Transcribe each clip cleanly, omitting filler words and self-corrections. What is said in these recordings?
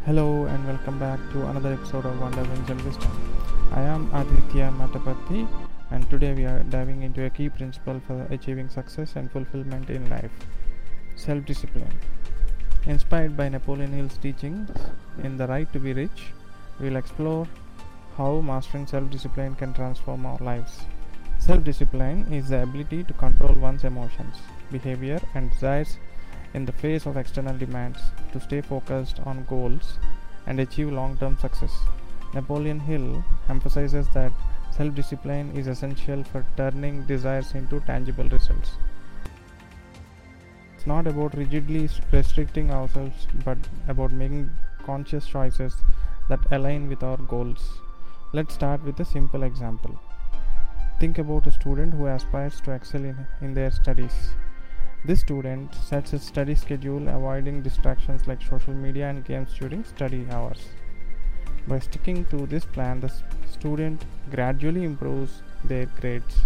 Hello and welcome back to another episode of Wonder Wins and Wisdom. I am Aditya Matapati and today we are diving into a key principle for achieving success and fulfillment in life: self-discipline. Inspired by Napoleon Hill's teachings in The Right to Be Rich, we will explore how mastering self-discipline can transform our lives. Self-discipline is the ability to control one's emotions, behavior and desires in the face of external demands, to stay focused on goals and achieve long-term success. Napoleon Hill emphasizes that self-discipline is essential for turning desires into tangible results. It's not about rigidly restricting ourselves, but about making conscious choices that align with our goals. Let's start with a simple example. Think about a student who aspires to excel in their studies. This student sets a study schedule, avoiding distractions like social media and games during study hours. By sticking to this plan, the student gradually improves their grades.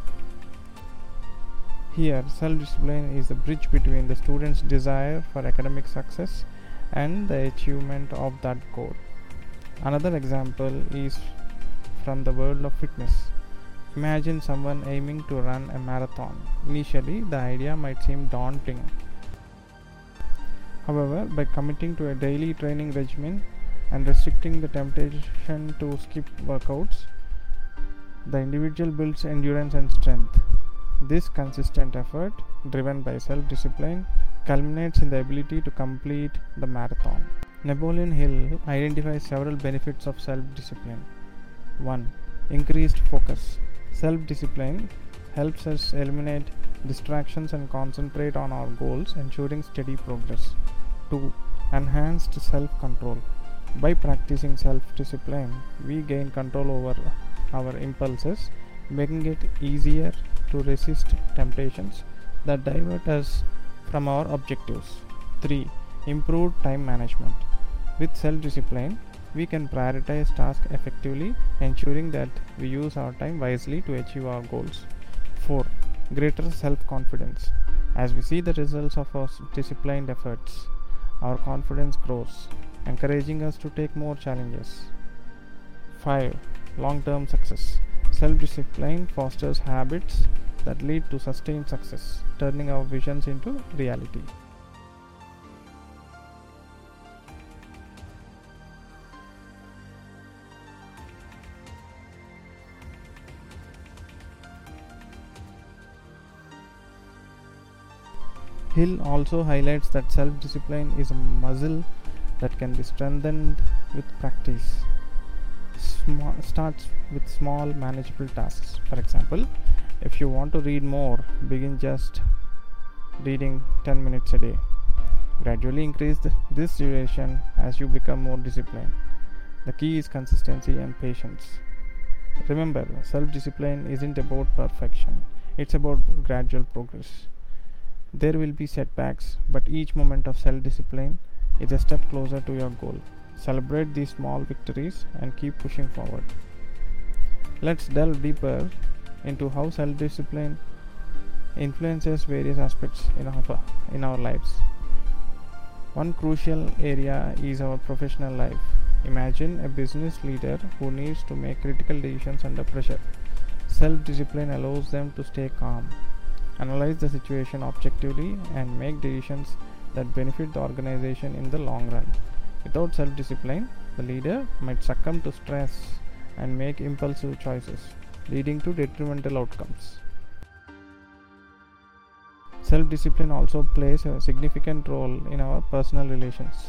Here, self-discipline is the bridge between the student's desire for academic success and the achievement of that goal. Another example is from the world of fitness. Imagine someone aiming to run a marathon. Initially, the idea might seem daunting. However, by committing to a daily training regimen and restricting the temptation to skip workouts, the individual builds endurance and strength. This consistent effort, driven by self-discipline, culminates in the ability to complete the marathon. Napoleon Hill identifies several benefits of self-discipline. 1. Increased focus. Self-discipline helps us eliminate distractions and concentrate on our goals, ensuring steady progress. 2. Enhanced self-control. By practicing self-discipline, we gain control over our impulses, making it easier to resist temptations that divert us from our objectives. 3. Improved time management. With self-discipline, we can prioritize tasks effectively, ensuring that we use our time wisely to achieve our goals. 4. Greater self-confidence. As we see the results of our disciplined efforts, our confidence grows, encouraging us to take more challenges. 5. Long-term success. Self-discipline fosters habits that lead to sustained success, turning our visions into reality. Hill also highlights that self-discipline is a muscle that can be strengthened with practice. Starts with small, manageable tasks. For example, if you want to read more, begin just reading 10 minutes a day. Gradually increase this duration as you become more disciplined. The key is consistency and patience. Remember, self-discipline isn't about perfection, it's about gradual progress. There will be setbacks, but each moment of self-discipline is a step closer to your goal. Celebrate these small victories and keep pushing forward. Let's delve deeper into how self-discipline influences various aspects in our lives. One crucial area is our professional life. Imagine a business leader who needs to make critical decisions under pressure. Self-discipline allows them to stay calm, analyze the situation objectively, and make decisions that benefit the organization in the long run. Without self-discipline, the leader might succumb to stress and make impulsive choices, leading to detrimental outcomes. Self-discipline also plays a significant role in our personal relations.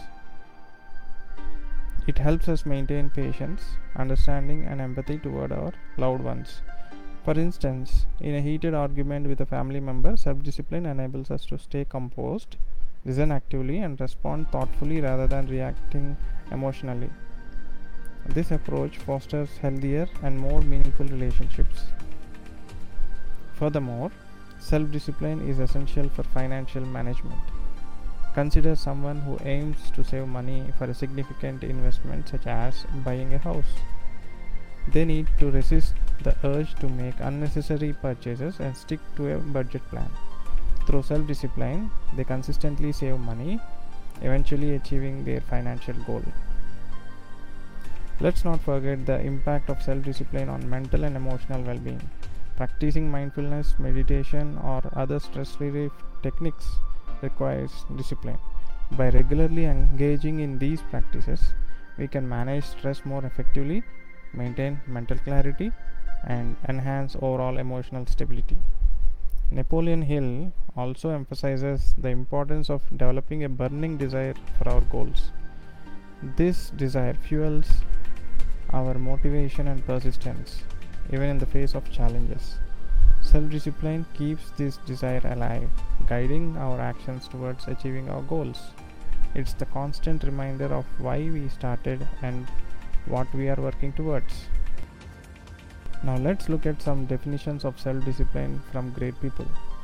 It helps us maintain patience, understanding, and empathy toward our loved ones. For instance, in a heated argument with a family member, self-discipline enables us to stay composed, listen actively, and respond thoughtfully rather than reacting emotionally. This approach fosters healthier and more meaningful relationships. Furthermore, self-discipline is essential for financial management. Consider someone who aims to save money for a significant investment such as buying a house. They need to resist the urge to make unnecessary purchases and stick to a budget plan. Through self-discipline, they consistently save money, eventually achieving their financial goal. Let's not forget the impact of self-discipline on mental and emotional well-being. Practicing mindfulness, meditation, or other stress relief techniques requires discipline. By regularly engaging in these practices, we can manage stress more effectively, maintain mental clarity, and enhance overall emotional stability. Napoleon Hill also emphasizes the importance of developing a burning desire for our goals. This desire fuels our motivation and persistence, even in the face of challenges. Self-discipline keeps this desire alive, guiding our actions towards achieving our goals. It's the constant reminder of why we started and what we are working towards. Now let's look at some definitions of self-discipline from great people.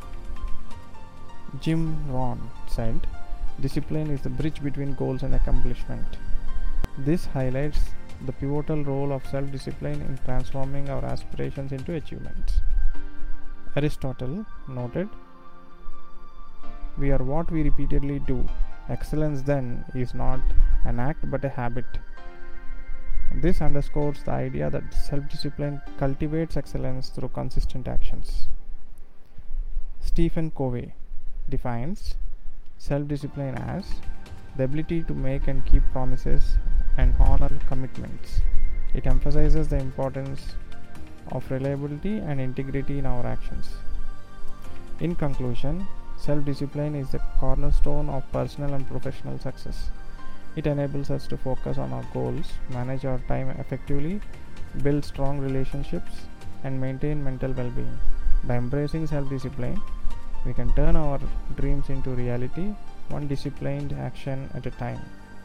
Jim Rohn said, "Discipline is the bridge between goals and accomplishment." This highlights the pivotal role of self-discipline in transforming our aspirations into achievements. Aristotle noted, "We are what we repeatedly do. Excellence, then, is not an act but a habit." This underscores the idea that self-discipline cultivates excellence through consistent actions. Stephen Covey defines self-discipline as the ability to make and keep promises and honor commitments. It emphasizes the importance of reliability and integrity in our actions. In conclusion, self-discipline is the cornerstone of personal and professional success. It enables us to focus on our goals, manage our time effectively, build strong relationships, and maintain mental well-being. By embracing self-discipline, we can turn our dreams into reality, one disciplined action at a time.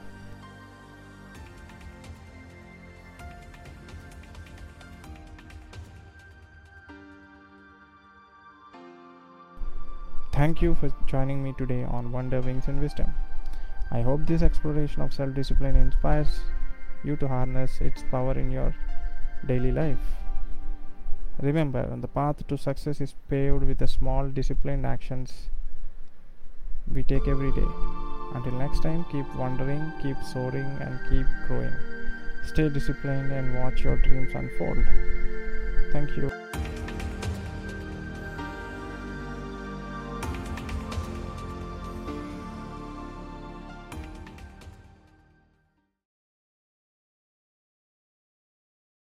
Thank you for joining me today on Wonder, Wings and Wisdom. I hope this exploration of self-discipline inspires you to harness its power in your daily life. Remember, the path to success is paved with the small disciplined actions we take every day. Until next time, keep wondering, keep soaring, and keep growing. Stay disciplined and watch your dreams unfold. Thank you.